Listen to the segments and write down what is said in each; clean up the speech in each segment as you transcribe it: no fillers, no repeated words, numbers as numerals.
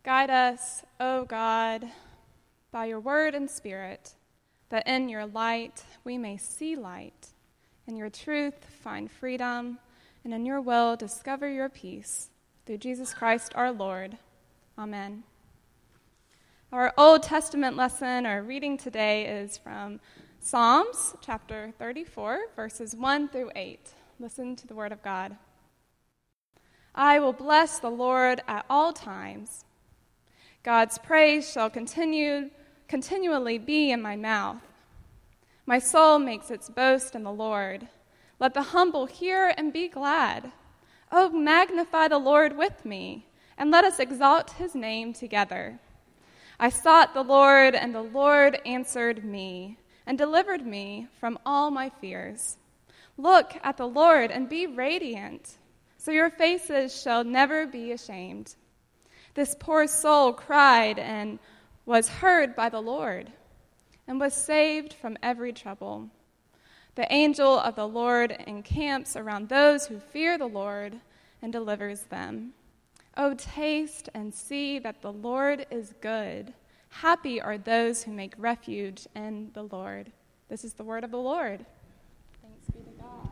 Guide us, O God, by your word and spirit, that in your light we may see light, in your truth find freedom, and in your will discover your peace. Through Jesus Christ our Lord. Amen. Our Old Testament lesson or reading today is from Psalms chapter 34, verses 1 through 8. Listen to the word of God. I will bless the Lord at all times. God's praise shall continually be in my mouth. My soul makes its boast in the Lord. Let the humble hear and be glad. Oh, magnify the Lord with me, and let us exalt his name together. I sought the Lord, and the Lord answered me, and delivered me from all my fears. Look at the Lord and be radiant, so your faces shall never be ashamed. This poor soul cried and was heard by the Lord, and was saved from every trouble. The angel of the Lord encamps around those who fear the Lord and delivers them. Oh, taste and see that the Lord is good. Happy are those who make refuge in the Lord. This is the word of the Lord. Thanks be to God.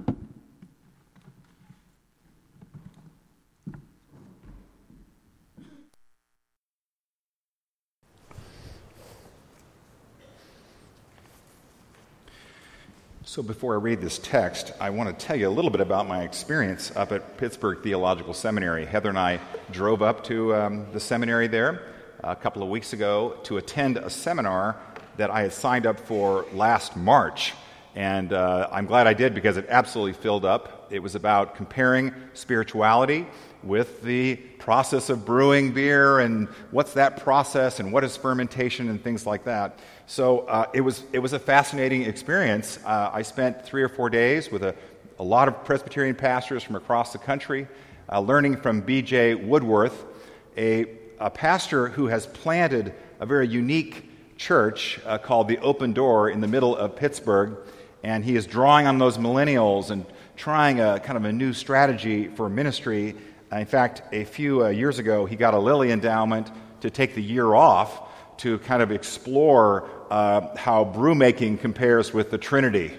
So before I read this text, I want to tell you a little bit about my experience up at Pittsburgh Theological Seminary. Heather and I drove up to the seminary there a couple of weeks ago to attend a seminar that I had signed up for last March. And I'm glad I did because it absolutely filled up. It was about comparing spirituality with the process of brewing beer and what's that process and what is fermentation and things like that. So it was a fascinating experience. I spent 3 or 4 days with a lot of Presbyterian pastors from across the country, learning from B.J. Woodworth, a pastor who has planted a very unique church called the Open Door in the middle of Pittsburgh, and he is drawing on those millennials and trying a kind of a new strategy for ministry. In fact, a few years ago, he got a Lilly Endowment to take the year off to kind of explore how brewmaking compares with the Trinity.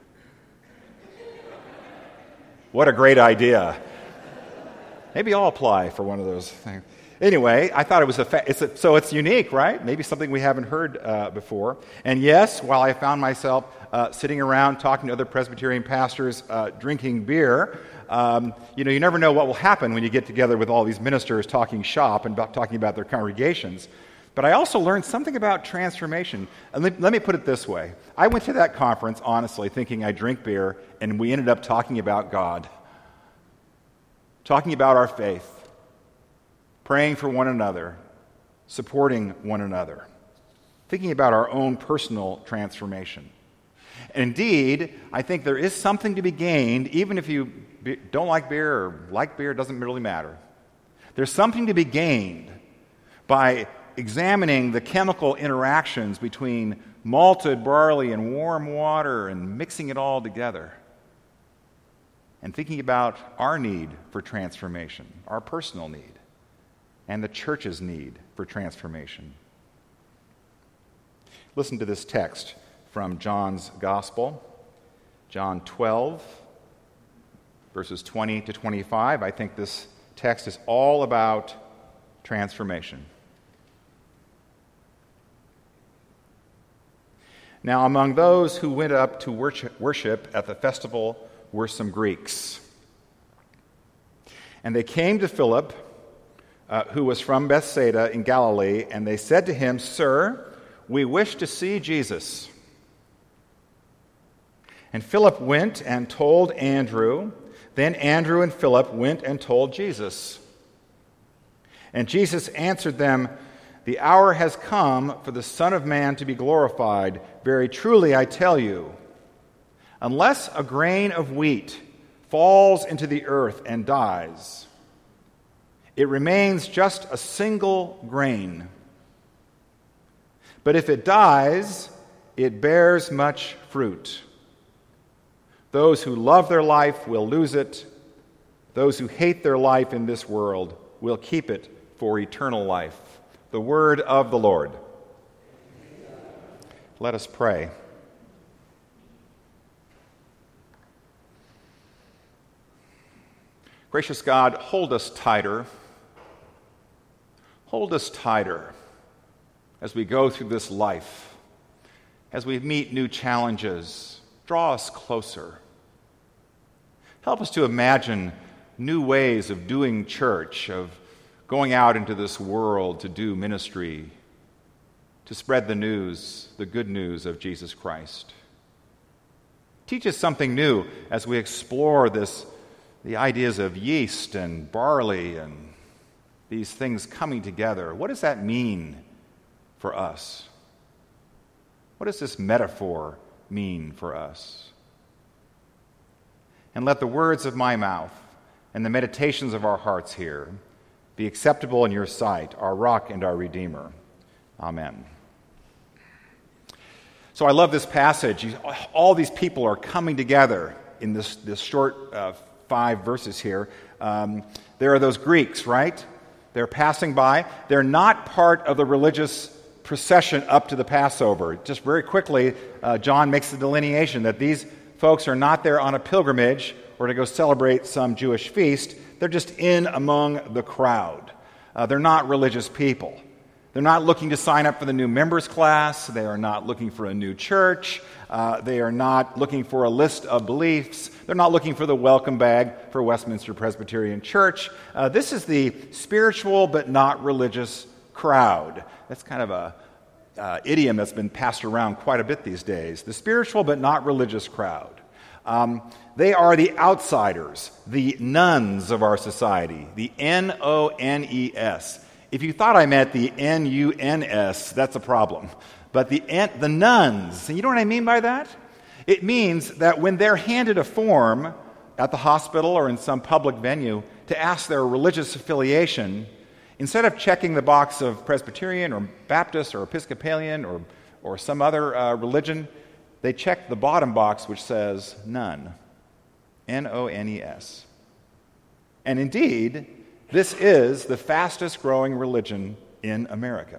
What a great idea. Maybe I'll apply for one of those things. Anyway, I thought it was so it's unique, right? Maybe something we haven't heard before. And yes, while I found myself sitting around talking to other Presbyterian pastors, drinking beer, you never know what will happen when you get together with all these ministers talking shop and talking about their congregations. But I also learned something about transformation. And let me put it this way. I went to that conference, honestly, thinking I drink beer, and we ended up talking about God, talking about our faith, praying for one another, supporting one another, thinking about our own personal transformation. And indeed, I think there is something to be gained, even if you don't like beer or like beer, it doesn't really matter. There's something to be gained by examining the chemical interactions between malted barley and warm water and mixing it all together and thinking about our need for transformation, our personal need, and the church's need for transformation. Listen to this text from John's Gospel, John 12, verses 20 to 25. I think this text is all about transformation. Now, among those who went up to worship at the festival were some Greeks. And they came to Philip, who was from Bethsaida in Galilee, and they said to him, "Sir, we wish to see Jesus." And Philip went and told Andrew. Then Andrew and Philip went and told Jesus. And Jesus answered them, "The hour has come for the Son of Man to be glorified. Very truly I tell you, unless a grain of wheat falls into the earth and dies, it remains just a single grain. But if it dies, it bears much fruit. Those who love their life will lose it. Those who hate their life in this world will keep it for eternal life. The word of the Lord. Let us pray. Gracious God, hold us tighter. Hold us tighter as we go through this life, as we meet new challenges. Draw us closer. Help us to imagine new ways of doing church, of going out into this world to do ministry, to spread the news, the good news of Jesus Christ. Teach us something new as we explore the ideas of yeast and barley and these things coming together. What does that mean for us? What does this metaphor mean for us? And let the words of my mouth and the meditations of our hearts here be acceptable in your sight, our rock and our redeemer. Amen. So I love this passage. All these people are coming together in this short 5 verses here. There are those Greeks, right? They're passing by. They're not part of the religious procession up to the Passover. Just very quickly, John makes the delineation that these folks are not there on a pilgrimage or to go celebrate some Jewish feast. They're just in among the crowd. They're not religious people. They're not looking to sign up for the new members class. They are not looking for a new church. They are not looking for a list of beliefs. They're not looking for the welcome bag for Westminster Presbyterian Church. This is the spiritual but not religious crowd. That's kind of a idiom that's been passed around quite a bit these days. The spiritual but not religious crowd. They are the outsiders, the nuns of our society, the N-O-N-E-S. If you thought I meant the N-U-N-S, that's a problem. But the nuns, and you know what I mean by that? It means that when they're handed a form at the hospital or in some public venue to ask their religious affiliation, instead of checking the box of Presbyterian or Baptist or Episcopalian or some other religion, they check the bottom box which says none. N-O-N-E-S. And indeed, this is the fastest growing religion in America.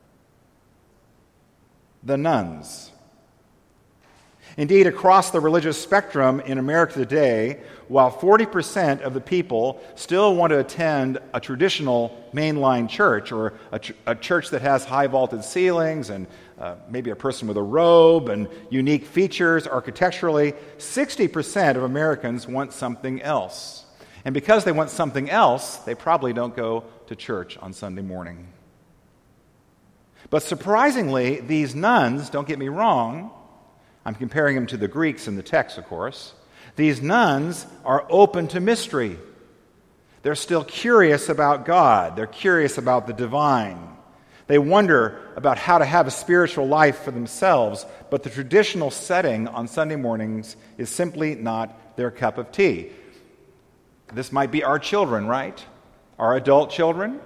The nuns. Indeed, across the religious spectrum in America today, while 40% of the people still want to attend a traditional mainline church or a church that has high vaulted ceilings and maybe a person with a robe and unique features architecturally, 60% of Americans want something else. And because they want something else, they probably don't go to church on Sunday morning. But surprisingly, these nuns, don't get me wrong, I'm comparing them to the Greeks in the text, of course. These nuns are open to mystery. They're still curious about God. They're curious about the divine. They wonder about how to have a spiritual life for themselves, but the traditional setting on Sunday mornings is simply not their cup of tea. This might be our children, right? Our adult children,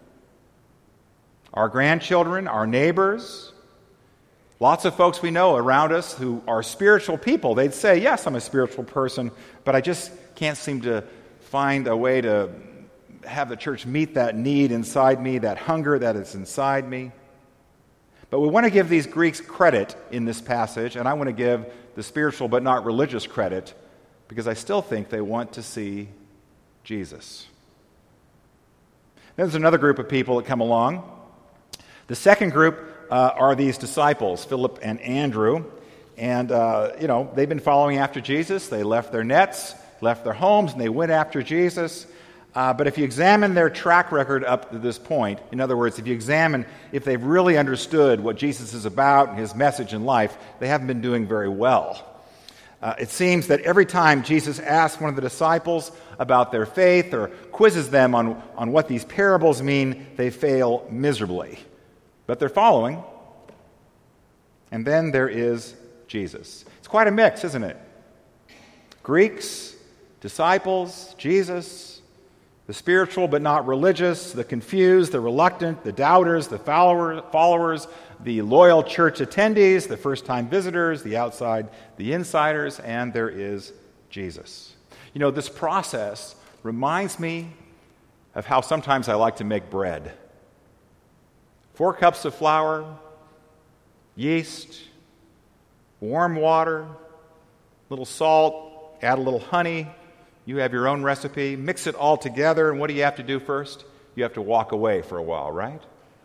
our grandchildren, our neighbors. Lots of folks we know around us who are spiritual people. They'd say, yes, I'm a spiritual person, but I just can't seem to find a way to have the church meet that need inside me, that hunger that is inside me. But we want to give these Greeks credit in this passage, and I want to give the spiritual but not religious credit because I still think they want to see Jesus. Then there's another group of people that come along. The second group are these disciples, Philip and Andrew. And, they've been following after Jesus. They left their nets, left their homes, and they went after Jesus. But if you examine their track record up to this point, in other words, if you examine if they've really understood what Jesus is about and his message in life, they haven't been doing very well. It seems that every time Jesus asks one of the disciples about their faith or quizzes them on what these parables mean, they fail miserably. But they're following. And then there is Jesus. It's quite a mix, isn't it? Greeks, disciples, Jesus, the spiritual but not religious, the confused, the reluctant, the doubters, the followers, the loyal church attendees, the first-time visitors, the outside, the insiders, and there is Jesus. This process reminds me of how sometimes I like to make bread. 4 cups of flour, yeast, warm water, a little salt, add a little honey. You have your own recipe. Mix it all together, and what do you have to do first? You have to walk away for a while, right?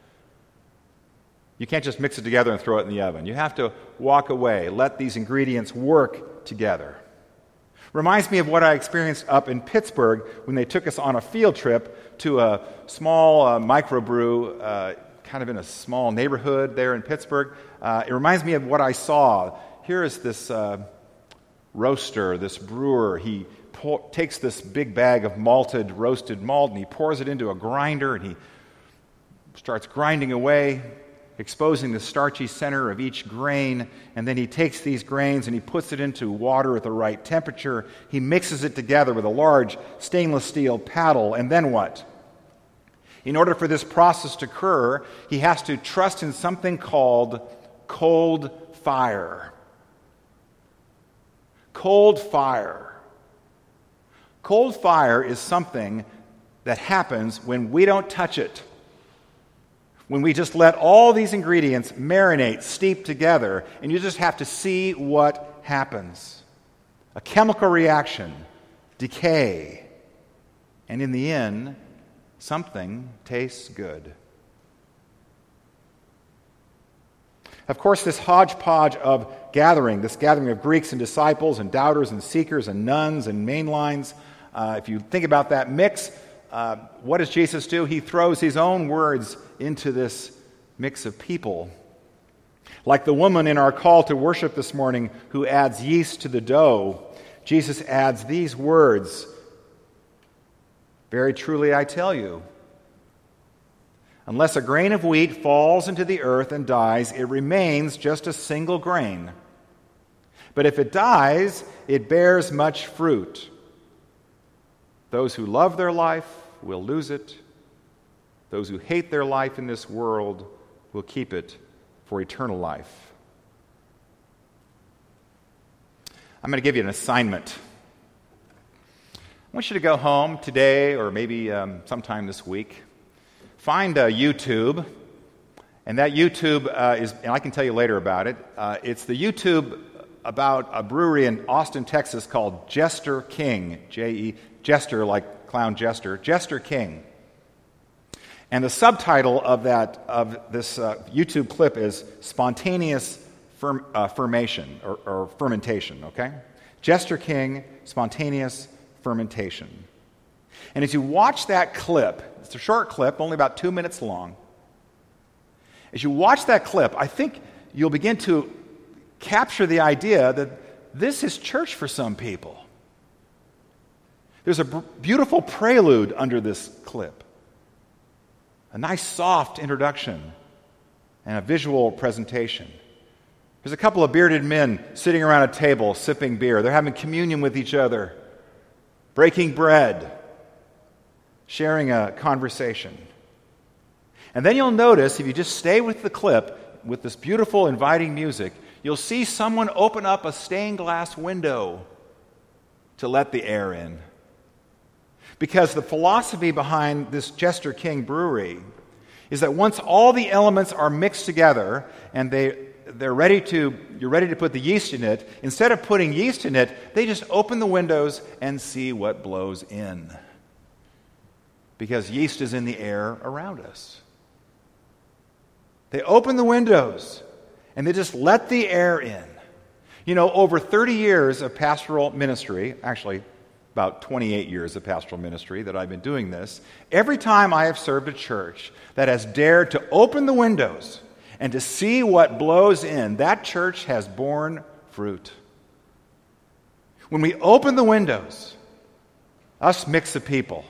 You can't just mix it together and throw it in the oven. You have to walk away, let these ingredients work together. Reminds me of what I experienced up in Pittsburgh when they took us on a field trip to a small microbrew, kind of in a small neighborhood there in Pittsburgh. It reminds me of what I saw. Here is this roaster, this brewer. He takes this big bag of malted, roasted malt, and he pours it into a grinder, and he starts grinding away, exposing the starchy center of each grain, and then he takes these grains and he puts it into water at the right temperature. He mixes it together with a large stainless steel paddle, and then what? In order for this process to occur, he has to trust in something called cold fire. Cold fire. Cold fire is something that happens when we don't touch it. When we just let all these ingredients marinate, steep together, and you just have to see what happens. A chemical reaction, decay, and in the end, something tastes good. Of course, this hodgepodge of this gathering of Greeks and disciples and doubters and seekers and nuns and mainlines, if you think about that mix, what does Jesus do? He throws his own words into this mix of people. Like the woman in our call to worship this morning who adds yeast to the dough, Jesus adds these words, "Very truly I tell you, unless a grain of wheat falls into the earth and dies, it remains just a single grain. But if it dies, it bears much fruit. Those who love their life will lose it. Those who hate their life in this world will keep it for eternal life." I'm going to give you an assignment. I want you to go home today or maybe sometime this week. Find YouTube, and that YouTube is, and I can tell you later about it, it's the YouTube about a brewery in Austin, Texas called Jester King, Jester like clown jester, Jester King. And the subtitle of this YouTube clip is Spontaneous Fermentation, or Fermentation, okay? Jester King, Spontaneous Fermentation. And as you watch that clip, it's a short clip, only about 2 minutes long. As you watch that clip, I think you'll begin to capture the idea that this is church for some people. There's a beautiful prelude under this clip. A nice soft introduction and a visual presentation. There's a couple of bearded men sitting around a table sipping beer. They're having communion with each other, breaking bread, sharing a conversation. And then you'll notice, if you just stay with the clip, with this beautiful, inviting music, you'll see someone open up a stained glass window to let the air in. Because the philosophy behind this Jester King brewery is that once all the elements are mixed together and you're ready to put the yeast in it, instead of putting yeast in it, they just open the windows and see what blows in. Because yeast is in the air around us. They open the windows and they just let the air in. You know, over 30 years of pastoral ministry, actually about 28 years of pastoral ministry that I've been doing this, every time I have served a church that has dared to open the windows and to see what blows in, that church has borne fruit. When we open the windows, us mix of people,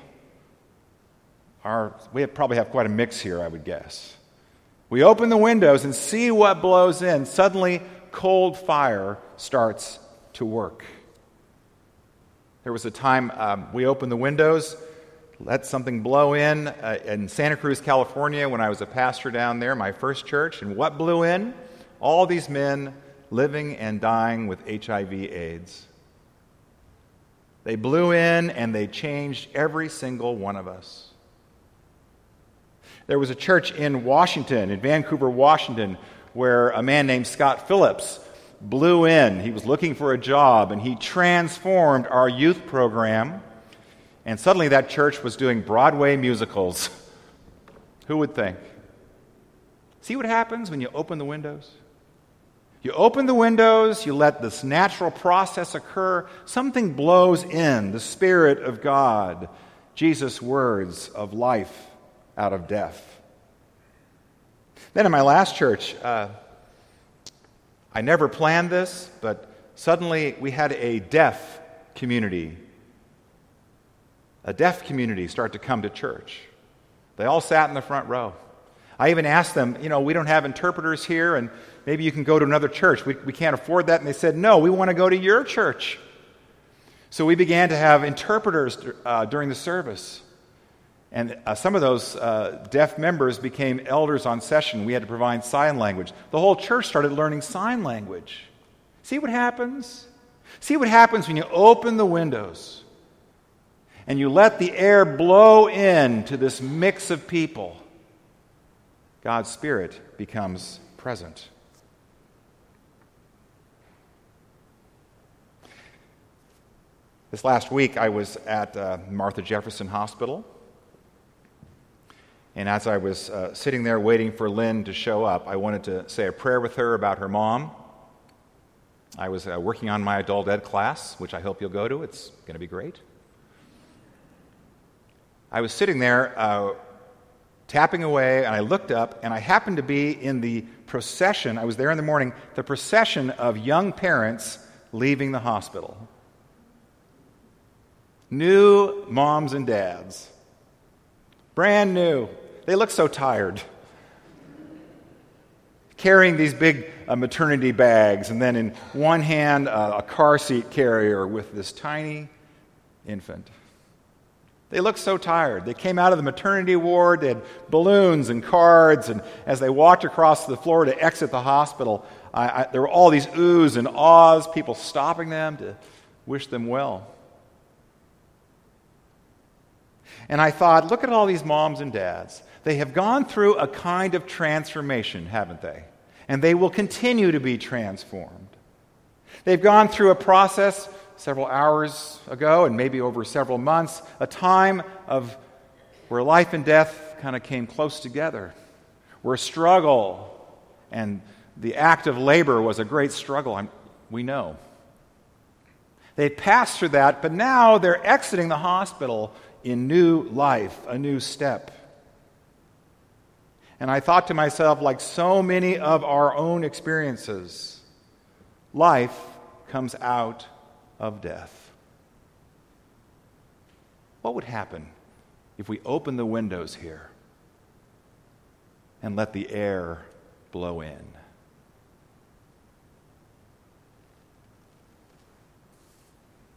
we probably have quite a mix here, I would guess. We open the windows and see what blows in. Suddenly, cold fire starts to work. There was a time we opened the windows, let something blow in Santa Cruz, California, when I was a pastor down there, my first church. And what blew in? All these men living and dying with HIV/AIDS. They blew in and they changed every single one of us. There was a church in Washington, in Vancouver, Washington, where a man named Scott Phillips blew in. He was looking for a job, and he transformed our youth program. And suddenly that church was doing Broadway musicals. Who would think? See what happens when you open the windows? You open the windows, you let this natural process occur, something blows in, the Spirit of God, Jesus' words of life out of death. Then in my last church, I never planned this, but suddenly we had a deaf community start to come to church. They all sat in the front row. I even asked them, we don't have interpreters here, and maybe you can go to another church. We can't afford that. And they said, no, we want to go to your church. So we began to have interpreters during the service. And some of those deaf members became elders on session. We had to provide sign language. The whole church started learning sign language. See what happens? See what happens when you open the windows and you let the air blow in to this mix of people. God's Spirit becomes present. This last week, I was at Martha Jefferson Hospital. And as I was sitting there waiting for Lynn to show up, I wanted to say a prayer with her about her mom. I was working on my adult ed class, which I hope you'll go to. It's going to be great. I was sitting there tapping away, and I looked up, and I happened to be in the procession. I was there in the morning, the procession of young parents leaving the hospital. New moms and dads. Brand new. They look so tired. Carrying these big maternity bags, and then in one hand, a car seat carrier with this tiny infant. They looked so tired. They came out of the maternity ward, they had balloons and cards, and as they walked across the floor to exit the hospital, there were all these oohs and ahs, people stopping them to wish them well. And I thought, look at all these moms and dads. They have gone through a kind of transformation, haven't they? And they will continue to be transformed. They've gone through a process several hours ago and maybe over several months, a time of where life and death kind of came close together, where struggle and the act of labor was a great struggle, we know. They passed through that, but now they're exiting the hospital in new life, a new step. And I thought to myself, like so many of our own experiences, life comes out of death. What would happen if we opened the windows here and let the air blow in?